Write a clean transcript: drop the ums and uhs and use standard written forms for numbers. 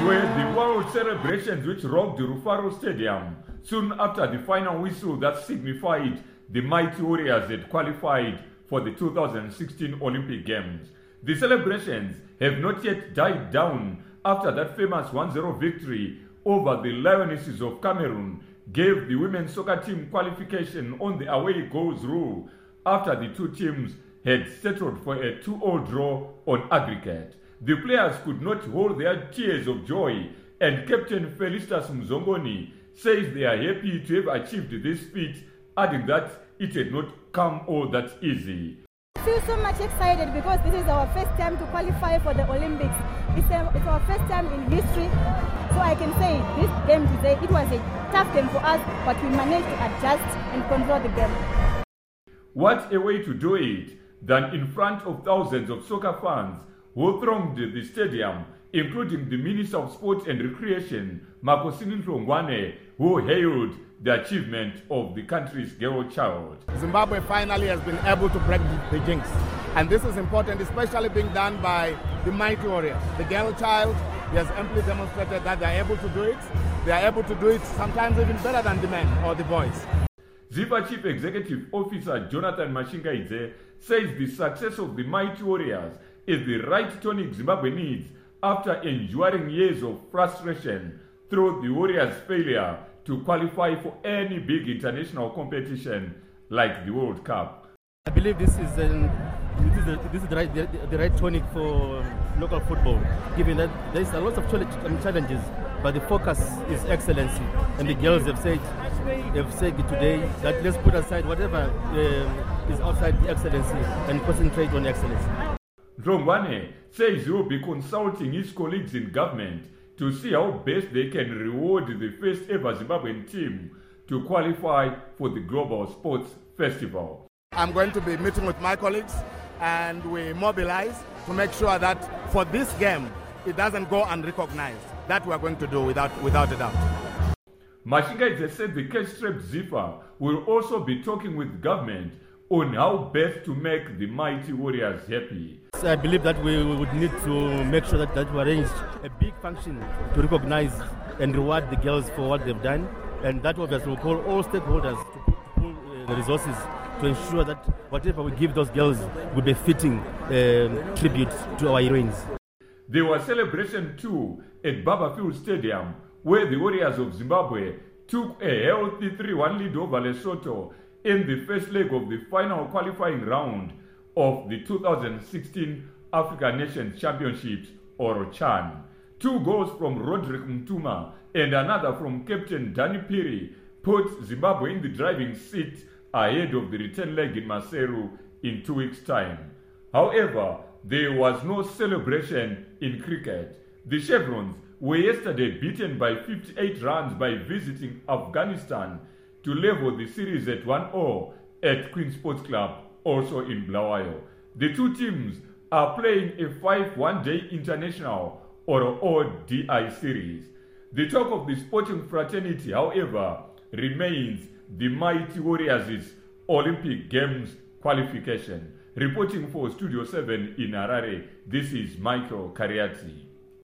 were the world celebrations which rocked Rufaro Stadium soon after the final whistle that signified the mighty Warriors had qualified for the 2016 Olympic Games. The celebrations have not yet died down after that famous 1-0 victory over the Lionesses of Cameroon gave the women's soccer team qualification on the away goals rule after the two teams had settled for a 2-2 draw on aggregate. The players could not hold their tears of joy, and Captain Felicitas Mzongoni says they are happy to have achieved this feat, adding that it had not come all that easy. I feel so much excited because this is our first time to qualify for the Olympics. It's our first time in history, so I can say this game today, it was a tough game for us, but we managed to adjust and control the game. What a way to do it than in front of thousands of soccer fans who thronged the stadium, including the Minister of Sport and Recreation, Makosini Hlongwane, who hailed the achievement of the country's girl child. Zimbabwe finally has been able to break the jinx. And this is important, especially being done by the mighty Warriors. The girl child has amply demonstrated that they are able to do it. They are able to do it sometimes even better than the men or the boys. ZIFA Chief Executive Officer Jonathan Mashingaidze says the success of the mighty Warriors is the right tonic Zimbabwe needs after enduring years of frustration through the Warriors' failure to qualify for any big international competition like the World Cup. I believe this is the right tonic for local football, given that there is a lot of challenges, but the focus is excellency. And the girls have said today that let's put aside whatever is outside the excellency and concentrate on excellence. Hlongwane says he will be consulting his colleagues in government to see how best they can reward the first ever Zimbabwean team to qualify for the Global Sports Festival. I'm going to be meeting with my colleagues, and we mobilize to make sure that for this game, it doesn't go unrecognized. That we are going to do without a doubt. Mashingaidze said the cash-strapped ZIFA will also be talking with government on how best to make the mighty Warriors happy. I believe that we would need to make sure that we arrange a big function to recognize and reward the girls for what they've done, and that obviously will call all stakeholders to pool the resources to ensure that whatever we give those girls will be fitting tribute to our heroines. There was celebration too at Babafield Stadium, where the Warriors of Zimbabwe took a healthy 3-1 lead over Lesotho in the first leg of the final qualifying round of the 2016 African Nations Championships, or CHAN. 2 goals from Roderick Mtuma and another from Captain Danny Piri put Zimbabwe in the driving seat ahead of the return leg in Maseru in 2 weeks' time. However, there was no celebration in cricket. The Chevrons were yesterday beaten by 58 runs by visiting Afghanistan to level the series at 1-0 at Queen Sports Club, also in Bulawayo. The two teams are playing a 5 one-day international or ODI series. The talk of the sporting fraternity, however, remains the mighty Warriors' Olympic Games qualification. Reporting for Studio 7 in Harare, this is Michael Kariati.